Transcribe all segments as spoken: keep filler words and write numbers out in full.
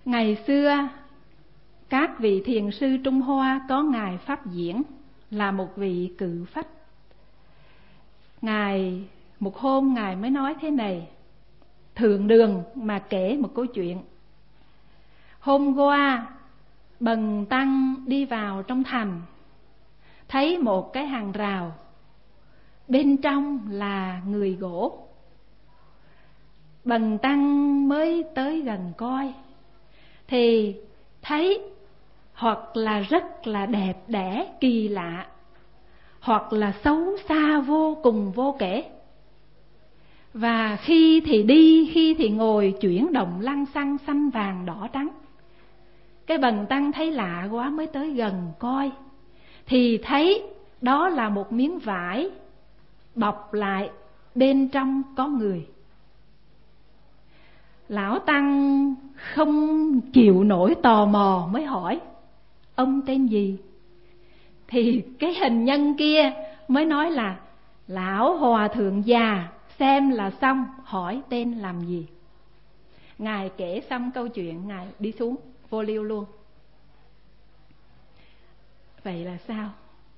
Ngày xưa các vị thiền sư Trung Hoa có ngài Pháp Diễn là một vị cự phách. Ngài một hôm ngài mới nói thế này, thượng đường mà kể một câu chuyện. Hôm qua Bần tăng đi vào trong thành, thấy một cái hàng rào, bên trong là người gỗ. Bần tăng mới tới gần coi thì thấy hoặc là rất là đẹp đẽ kỳ lạ, hoặc là xấu xa vô cùng vô kể. Và khi thì đi, khi thì ngồi, chuyển động lăng xăng xanh vàng đỏ trắng. Cái Bần tăng thấy lạ quá mới tới gần coi thì thấy đó là một miếng vải bọc lại, bên trong có người. Lão tăng không chịu nổi tò mò mới hỏi, ông tên gì? Thì cái hình nhân kia mới nói là lão hòa thượng già, xem là xong, hỏi tên làm gì. Ngài kể xong câu chuyện, ngài đi xuống vô liêu luôn. Vậy là sao?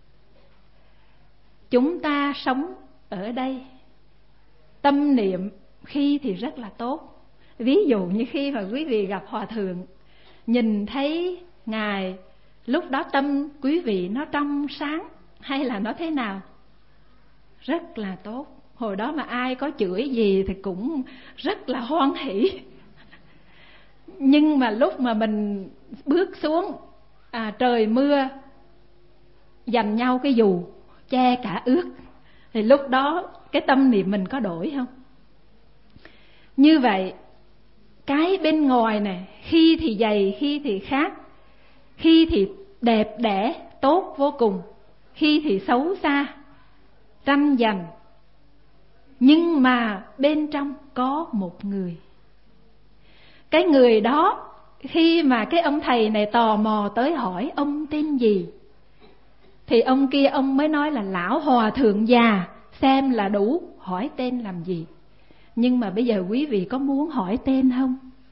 Chúng ta sống ở đây, tâm niệm khi thì rất là tốt. Ví dụ như khi mà quý vị gặp hòa thượng, nhìn thấy ngài, lúc đó tâm quý vị nó trong sáng hay là nó thế nào? Rất là tốt. Hồi đó mà ai có chửi gì thì cũng rất là hoan hỷ. Nhưng mà lúc mà mình bước xuống, à, trời mưa, dành nhau cái dù che cả ướt, thì lúc đó cái tâm niệm mình có đổi không? Như vậy, cái bên ngoài này khi thì dày, khi thì khác, khi thì đẹp đẽ tốt vô cùng, khi thì xấu xa tranh giành, nhưng mà bên trong có một người. Cái người đó, khi mà cái ông thầy này tò mò tới hỏi ông tên gì, thì ông kia ông mới nói là lão hòa thượng già, xem là đủ, hỏi tên làm gì. Nhưng mà bây giờ quý vị có muốn hỏi tên không?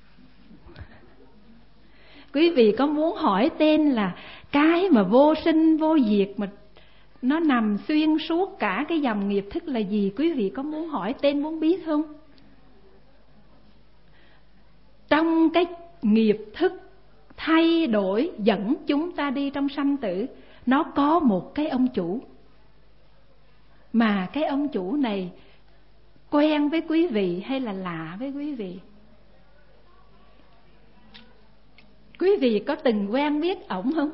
Quý vị có muốn hỏi tên là cái mà vô sinh vô diệt, mà nó nằm xuyên suốt cả cái dòng nghiệp thức là gì? Quý vị có muốn hỏi tên, muốn biết không? Trong cái nghiệp thức thay đổi dẫn chúng ta đi trong sanh tử, nó có một cái ông chủ. Mà cái ông chủ này quen với quý vị hay là lạ với quý vị? Quý vị có từng quen biết ổng không?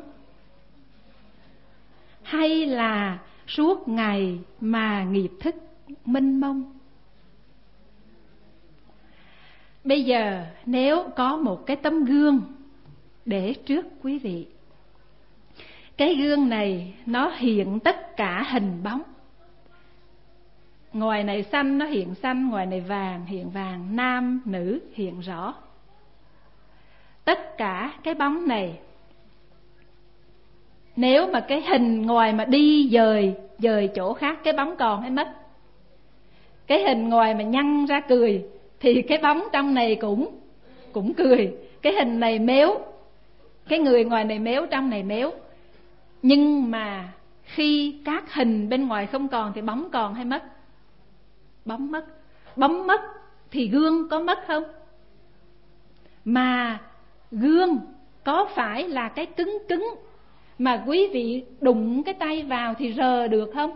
Hay là suốt ngày mà nghiệp thức mênh mông? Bây giờ nếu có một cái tấm gương để trước quý vị, cái gương này nó hiện tất cả hình bóng. Ngoài này xanh nó hiện xanh, ngoài này vàng hiện vàng, nam nữ hiện rõ. Tất cả cái bóng này, nếu mà cái hình ngoài mà đi dời dời chỗ khác, cái bóng còn hay mất? Cái hình ngoài mà nhăn ra cười thì cái bóng trong này cũng cũng cười. Cái hình này méo, cái người ngoài này méo, trong này méo. Nhưng mà khi các hình bên ngoài không còn thì bóng còn hay mất? Bóng mất. Bóng mất thì gương có mất không? Mà gương có phải là cái cứng cứng mà quý vị đụng cái tay vào thì rờ được không?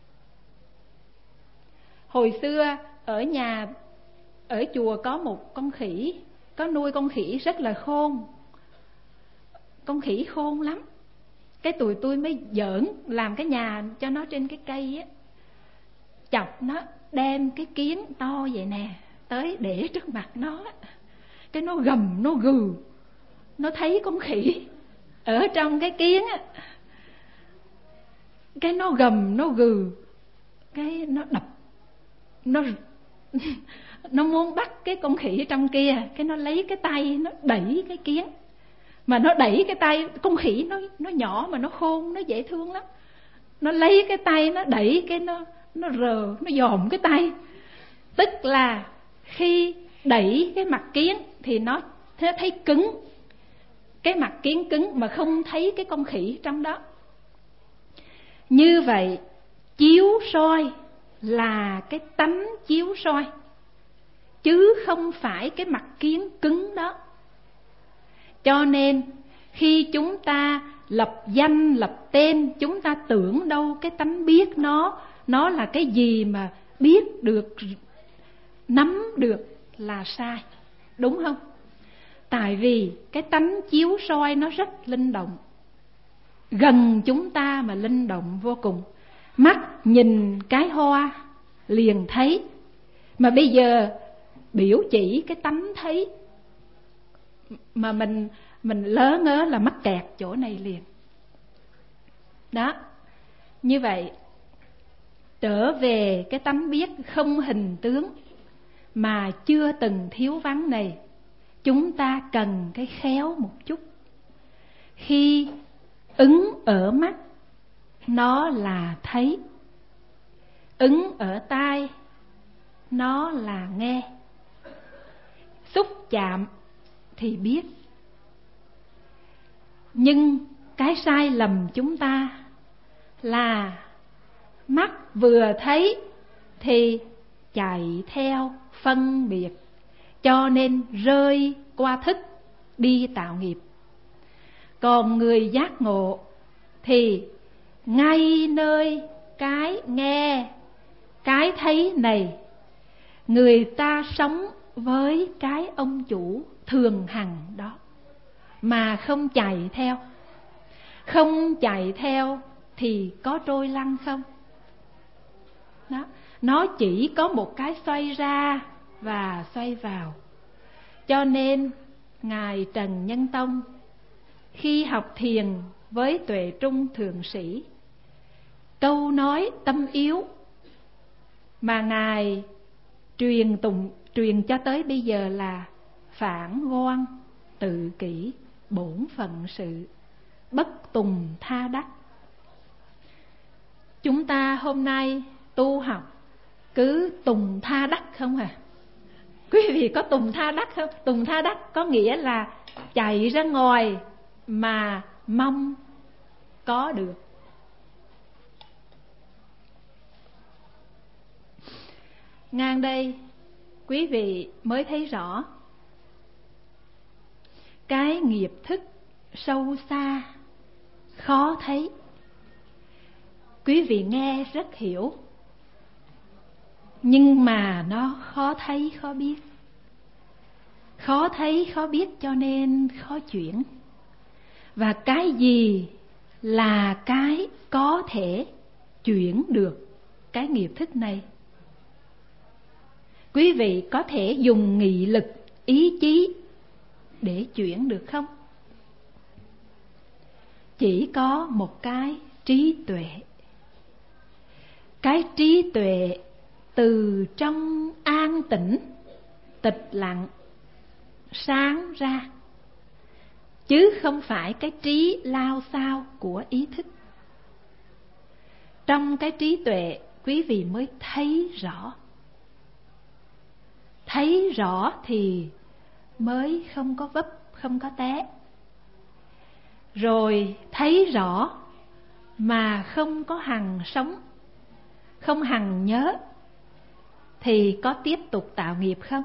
Hồi xưa ở nhà, ở chùa có một con khỉ, có nuôi con khỉ rất là khôn. Con khỉ khôn lắm. Cái tụi tôi mới giỡn làm cái nhà cho nó trên cái cây á, chọc nó, đem cái kiến to vậy nè tới để trước mặt nó. Cái nó gầm, nó gừ, nó thấy con khỉ ở trong cái kiến á, cái nó gầm, nó gừ, cái nó đập, nó nó muốn bắt cái con khỉ trong kia. Cái nó lấy cái tay nó đẩy cái kiến, mà nó đẩy cái tay, con khỉ nó nó nhỏ mà nó khôn, nó dễ thương lắm. Nó lấy cái tay nó đẩy, cái nó nó rờ, nó dòm cái tay. Tức là khi đẩy cái mặt kiến thì nó thế thấy cứng, cái mặt kiến cứng mà không thấy cái con khỉ trong đó. Như vậy chiếu soi là cái tánh chiếu soi, chứ không phải cái mặt kiến cứng đó. Cho nên khi chúng ta lập danh lập tên, chúng ta tưởng đâu cái tánh biết nó nó là cái gì mà biết được, nắm được là sai, đúng không? Tại vì cái tánh chiếu soi nó rất linh động, gần chúng ta mà linh động vô cùng. Mắt nhìn cái hoa liền thấy, mà bây giờ biểu chỉ cái tánh thấy mà mình mình lớ ngớ là mắc kẹt chỗ này liền. Đó, như vậy trở về cái tánh biết không hình tướng mà chưa từng thiếu vắng này, chúng ta cần cái khéo một chút. Khi ứng ở mắt, nó là thấy. Ứng ở tai, nó là nghe. Xúc chạm thì biết. Nhưng cái sai lầm chúng ta là mắt vừa thấy thì chạy theo phân biệt, cho nên rơi qua thức đi tạo nghiệp. Còn người giác ngộ thì ngay nơi cái nghe, cái thấy này, người ta sống với cái ông chủ thường hằng đó mà không chạy theo. Không chạy theo thì có trôi lăn không? Đó, nó chỉ có một cái xoay ra và xoay vào. Cho nên Ngài Trần Nhân Tông khi học thiền với Tuệ Trung Thượng Sĩ, câu nói tâm yếu mà Ngài truyền tụng truyền cho tới bây giờ là phản ngoan tự kỷ, bổn phận sự, bất tùng tha đắc. Chúng ta hôm nay tu học cứ tùng tha đắc không à? Quý vị có tùng tha đắc không? Tùng tha đắc có nghĩa là chạy ra ngoài mà mong có được. Ngang đây quý vị mới thấy rõ cái nghiệp thức sâu xa, khó thấy. Quý vị nghe rất hiểu, nhưng mà nó khó thấy, khó biết. Khó thấy, khó biết cho nên khó chuyển. Và cái gì là cái có thể chuyển được cái nghiệp thức này? Quý vị có thể dùng nghị lực, ý chí để chuyển được không? Chỉ có một cái trí tuệ. Cái trí tuệ từ trong an tĩnh, tịch lặng sáng ra, chứ không phải cái trí lao xao của ý thức. Trong cái trí tuệ quý vị mới thấy rõ. Thấy rõ thì mới không có vấp, không có té. Rồi thấy rõ mà không có hằng sống, không hằng nhớ, thì có tiếp tục tạo nghiệp không?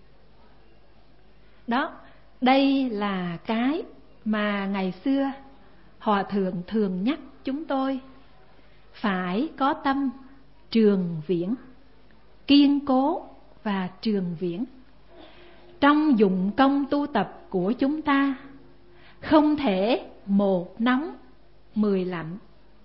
Đó, đây là cái mà ngày xưa Hòa Thượng thường nhắc chúng tôi phải có tâm trường viễn, kiên cố và trường viễn. Trong dụng công tu tập của chúng ta không thể một nóng mười lạnh.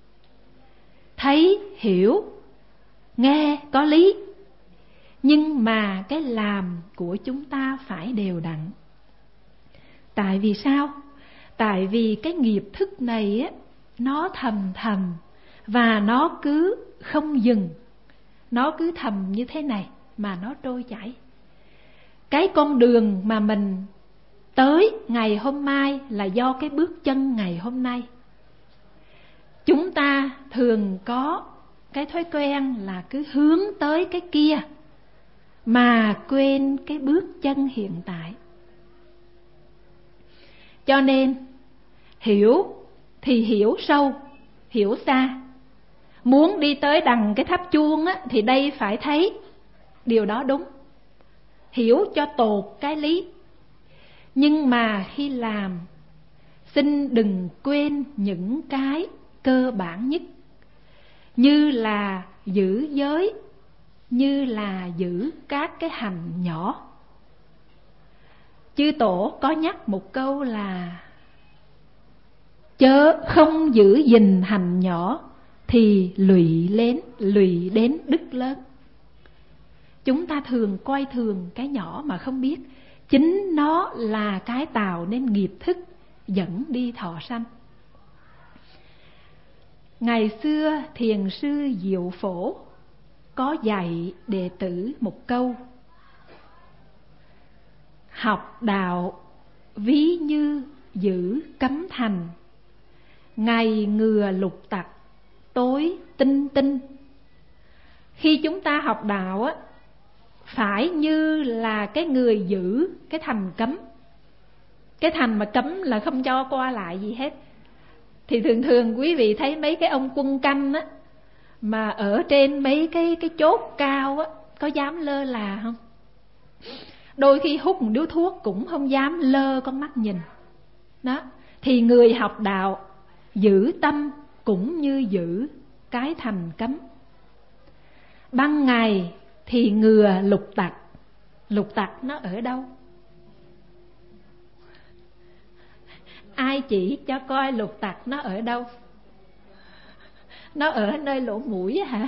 Thấy hiểu, nghe có lý, nhưng mà cái làm của chúng ta phải đều đặn. Tại vì sao? Tại vì cái nghiệp thức này á, nó thầm thầm và nó cứ không dừng. Nó cứ thầm như thế này mà nó trôi chảy. Cái con đường mà mình tới ngày hôm mai là do cái bước chân ngày hôm nay. Chúng ta thường có cái thói quen là cứ hướng tới cái kia mà quên cái bước chân hiện tại. Cho nên hiểu thì hiểu sâu, hiểu xa. Muốn đi tới đằng cái tháp chuông á, thì đây phải thấy điều đó đúng, hiểu cho tột cái lý. Nhưng mà khi làm, xin đừng quên những cái cơ bản nhất, như là giữ giới, như là giữ các cái hành nhỏ. Chư Tổ có nhắc một câu là chớ không giữ gìn hành nhỏ thì lụy đến, lụy đến đức lớn. Chúng ta thường coi thường cái nhỏ mà không biết chính nó là cái tạo nên nghiệp thức dẫn đi thọ sanh. Ngày xưa thiền sư Diệu Phổ có dạy đệ tử một câu: học đạo ví như giữ cấm thành, ngày ngừa lục tặc, tối tinh tinh. Khi chúng ta học đạo á, phải như là cái người giữ cái thành cấm. Cái thành mà cấm là không cho qua lại gì hết. Thì thường thường quý vị thấy mấy cái ông quân canh á, mà ở trên mấy cái, cái chốt cao á, có dám lơ là không? Đôi khi hút một điếu thuốc cũng không dám lơ con mắt nhìn. Đó. Thì người học đạo giữ tâm cũng như giữ cái thành cấm. Ban ngày thì ngừa lục tặc. Lục tặc nó ở đâu? Ai chỉ cho coi lục tặc nó ở đâu? Nó ở nơi lỗ mũi hả?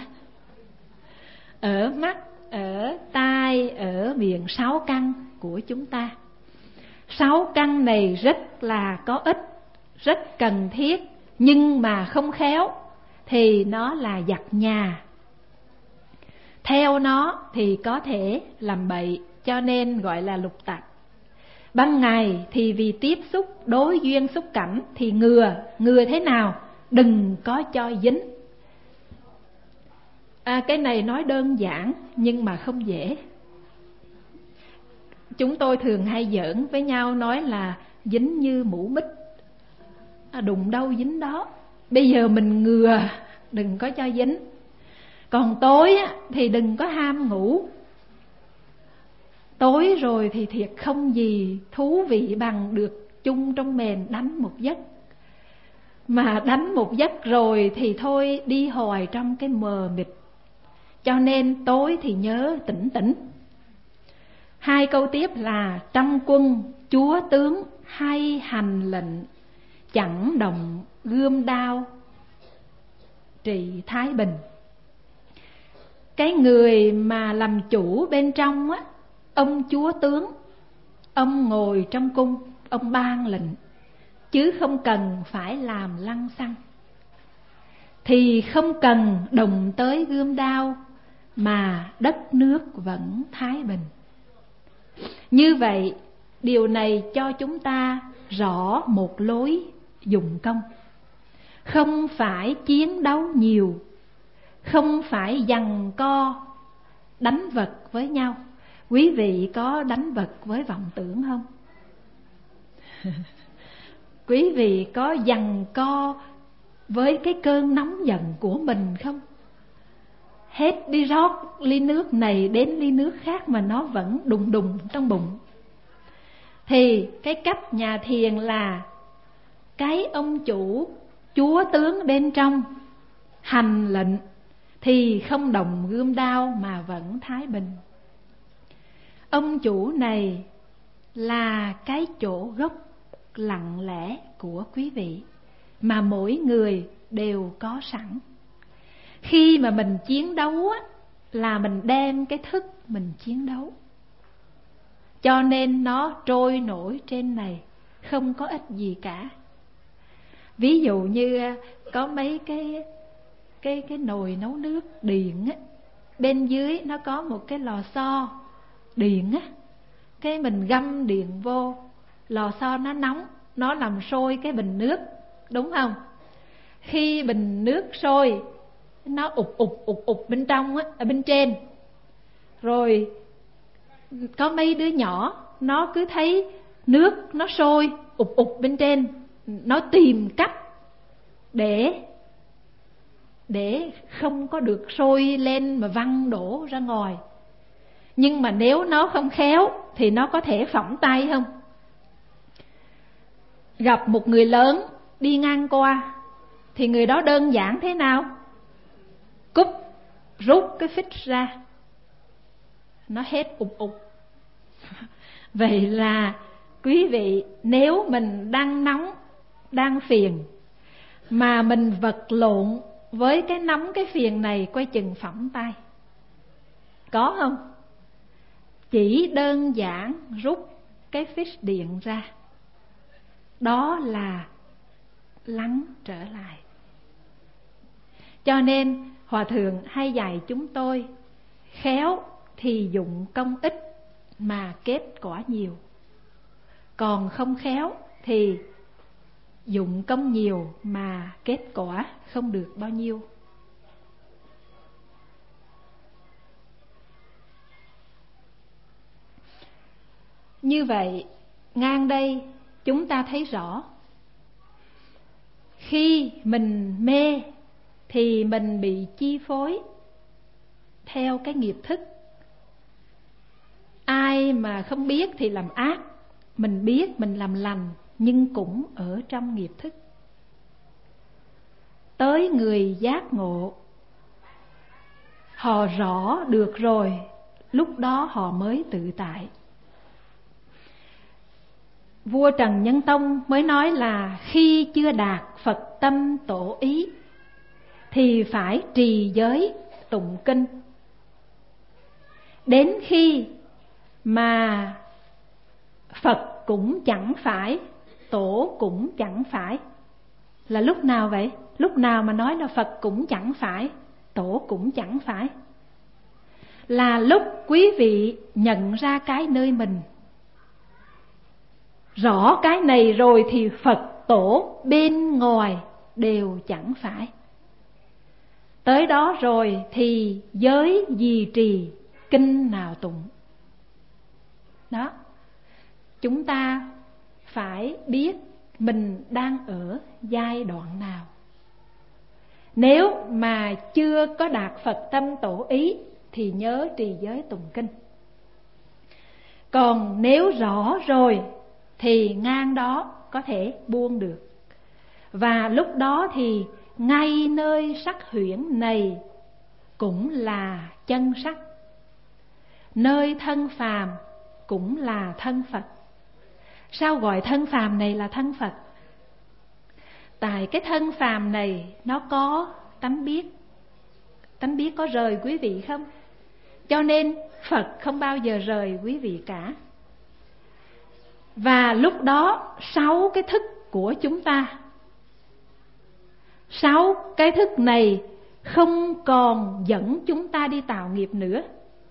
Ở mắt, ở tai, ở miệng, sáu căn của chúng ta. Sáu căn này rất là có ích, rất cần thiết, nhưng mà không khéo thì nó là giặc nhà. Theo nó thì có thể làm bậy, cho nên gọi là lục tặc. Ban ngày thì vì tiếp xúc, đối duyên xúc cảnh thì ngừa. Ngừa thế nào? Đừng có cho dính. À, cái này nói đơn giản nhưng mà không dễ. Chúng tôi thường hay giỡn với nhau nói là dính như mũ mít, à, đụng đâu dính đó. Bây giờ mình ngừa đừng có cho dính. Còn tối thì đừng có ham ngủ. Tối rồi thì thiệt không gì thú vị bằng được chung trong mền đánh một giấc. Mà đánh một giấc rồi thì thôi đi hoài trong cái mờ mịt. Cho nên tối thì nhớ tỉnh tỉnh. Hai câu tiếp là trong quân chúa tướng hay hành lệnh, chẳng động gươm đao trị thái bình. Cái người mà làm chủ bên trong á, ông chúa tướng, ông ngồi trong cung, ông ban lệnh, chứ không cần phải làm lăng xăng. Thì không cần động tới gươm đao, mà đất nước vẫn thái bình. Như vậy, điều này cho chúng ta rõ một lối dụng công. Không phải chiến đấu nhiều, không phải giằng co đánh vật với nhau. Quý vị có đánh vật với vọng tưởng không? Quý vị có giằng co với cái cơn nóng giận của mình không? Hết đi rót ly nước này đến ly nước khác mà nó vẫn đùng đùng trong bụng. Thì cái cách nhà thiền là cái ông chủ, chúa tướng bên trong hành lệnh thì không động gươm đao mà vẫn thái bình. Ông chủ này là cái chỗ gốc lặng lẽ của quý vị mà mỗi người đều có sẵn. Khi mà mình chiến đấu á, là mình đem cái thức mình chiến đấu. Cho nên nó trôi nổi trên này, không có ích gì cả. Ví dụ như có mấy cái cái cái nồi nấu nước điện á, bên dưới nó có một cái lò xo điện á, cái mình găm điện vô, lò xo nó nóng, nó làm sôi cái bình nước, đúng không? Khi bình nước sôi, nó ụp ụp ụp ụp bên trong á, ở bên trên. Rồi có mấy đứa nhỏ nó cứ thấy nước nó sôi ụp ụp bên trên, nó tìm cách để để không có được sôi lên mà văng đổ ra ngoài. Nhưng mà nếu nó không khéo thì nó có thể phỏng tay không? Gặp một người lớn đi ngang qua thì người đó đơn giản thế nào? Cúp rút cái phích ra, nó hết ụp ụp. Vậy là quý vị, nếu mình đang nóng, đang phiền, mà mình vật lộn với cái nóng cái phiền này, coi chừng phỏng tay. Có không? Chỉ đơn giản rút cái phích điện ra, đó là lắng trở lại. Cho nên Hòa Thượng hay dạy chúng tôi, khéo thì dụng công ít mà kết quả nhiều, còn không khéo thì dụng công nhiều mà kết quả không được bao nhiêu. Như vậy, ngang đây chúng ta thấy rõ, khi mình mê thì mình bị chi phối theo cái nghiệp thức. Ai mà không biết thì làm ác, mình biết mình làm lành, nhưng cũng ở trong nghiệp thức. Tới người giác ngộ, họ rõ được rồi, lúc đó họ mới tự tại. Vua Trần Nhân Tông mới nói là khi chưa đạt Phật tâm tổ ý thì phải trì giới tụng kinh. Đến khi mà Phật cũng chẳng phải, tổ cũng chẳng phải, là lúc nào vậy? Lúc nào mà nói là Phật cũng chẳng phải, tổ cũng chẳng phải? Là lúc quý vị nhận ra cái nơi mình. Rõ cái này rồi thì Phật tổ bên ngoài đều chẳng phải. Tới đó rồi thì giới gì trì, kinh nào tụng. Đó, chúng ta phải biết mình đang ở giai đoạn nào. Nếu mà chưa có đạt Phật tâm tổ ý thì nhớ trì giới tụng kinh. Còn nếu rõ rồi thì ngang đó có thể buông được. Và lúc đó thì ngay nơi sắc huyễn này cũng là chân sắc, nơi thân phàm cũng là thân Phật. Sao gọi thân phàm này là thân Phật? Tại cái thân phàm này nó có tánh biết. Tánh biết có rời quý vị không? Cho nên Phật không bao giờ rời quý vị cả. Và lúc đó sáu cái thức của chúng ta, sáu cái thức này không còn dẫn chúng ta đi tạo nghiệp nữa.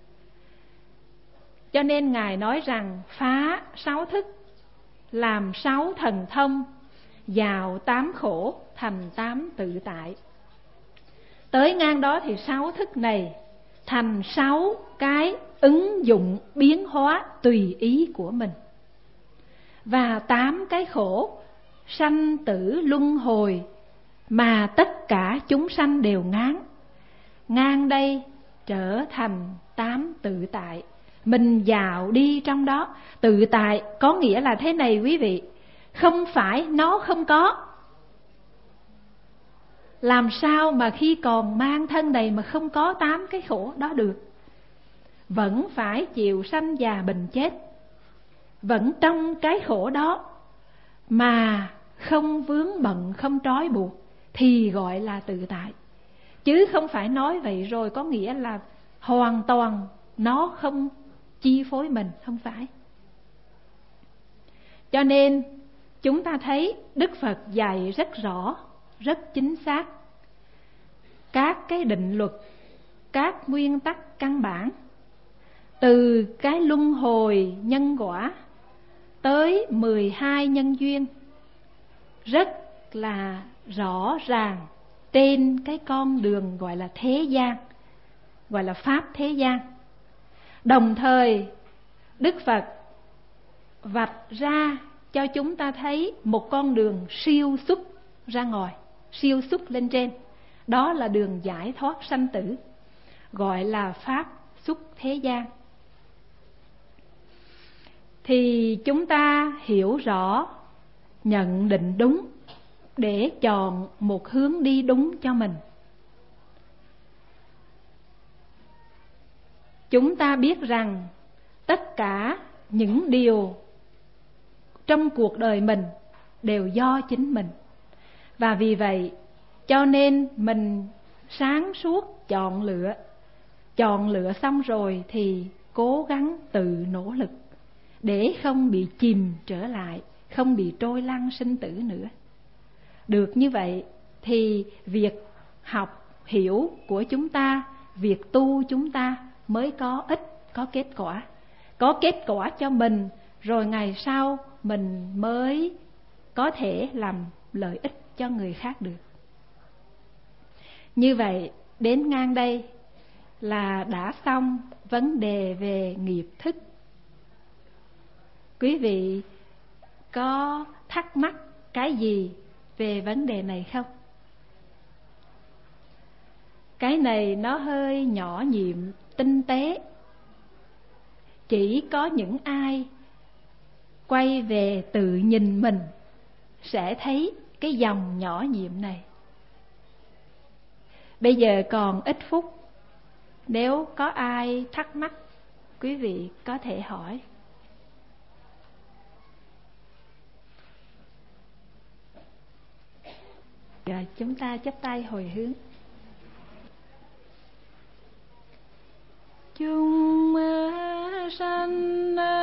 Cho nên Ngài nói rằng phá sáu thức, làm sáu thần thông, dạo tám khổ, thành tám tự tại. Tới ngang đó thì sáu thức này thành sáu cái ứng dụng biến hóa tùy ý của mình. Và tám cái khổ, sanh tử luân hồi, mà tất cả chúng sanh đều ngán. Ngang đây trở thành tám tự tại. Mình dạo đi trong đó. Tự tại có nghĩa là thế này quý vị, không phải nó không có. Làm sao mà khi còn mang thân này mà không có tám cái khổ đó được? Vẫn phải chịu sanh già bệnh chết, vẫn trong cái khổ đó mà không vướng bận, không trói buộc thì gọi là tự tại. Chứ không phải nói vậy rồi có nghĩa là hoàn toàn nó không chi phối mình, không phải. Cho nên chúng ta thấy Đức Phật dạy rất rõ, rất chính xác các cái định luật, các nguyên tắc căn bản, từ cái luân hồi nhân quả tới mười hai nhân duyên, rất là rõ ràng trên cái con đường gọi là thế gian, gọi là pháp thế gian. Đồng thời Đức Phật vạch ra cho chúng ta thấy một con đường siêu xuất ra ngoài, siêu xuất lên trên. Đó là đường giải thoát sanh tử, gọi là pháp xuất thế gian. Thì chúng ta hiểu rõ, nhận định đúng để chọn một hướng đi đúng cho mình. Chúng ta biết rằng tất cả những điều trong cuộc đời mình đều do chính mình. Và vì vậy cho nên mình sáng suốt chọn lựa. Chọn lựa xong rồi thì cố gắng tự nỗ lực để không bị chìm trở lại, không bị trôi lăn sinh tử nữa. Được như vậy thì việc học hiểu của chúng ta, việc tu chúng ta mới có ích, có kết quả. Có kết quả cho mình, rồi ngày sau mình mới có thể làm lợi ích cho người khác được. Như vậy đến ngang đây là đã xong vấn đề về nghiệp thức. Quý vị có thắc mắc cái gì về vấn đề này không? Cái này nó hơi nhỏ nhiệm, tinh tế. Chỉ có những ai quay về tự nhìn mình sẽ thấy cái dòng nhỏ nhiệm này. Bây giờ còn ít phút, nếu có ai thắc mắc, quý vị có thể hỏi. Rồi chúng ta chắp tay hồi hướng. Chúng sanh